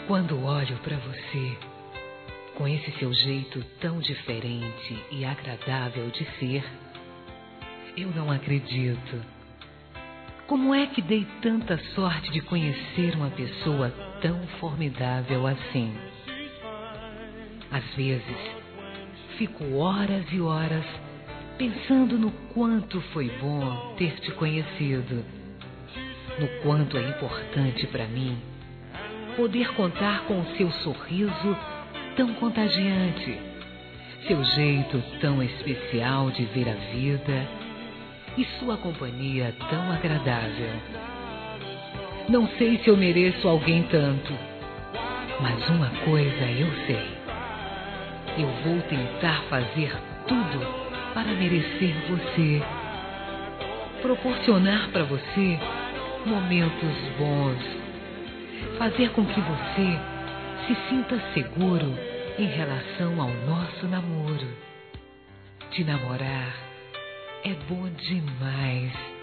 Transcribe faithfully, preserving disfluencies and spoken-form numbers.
Quando olho para você, com esse seu jeito tão diferente e agradável de ser, eu não acredito. Como é que dei tanta sorte de conhecer uma pessoa tão formidável assim? Às vezes, fico horas e horas pensando no quanto foi bom ter te conhecido, no quanto é importante para mim poder contar com o seu sorriso tão contagiante, seu jeito tão especial de ver a vida e sua companhia tão agradável. Não sei se eu mereço alguém tanto, mas uma coisa eu sei. Eu vou tentar fazer tudo para merecer você, proporcionar para você momentos bons, fazer com que você se sinta seguro em relação ao nosso namoro. Te namorar é bom demais.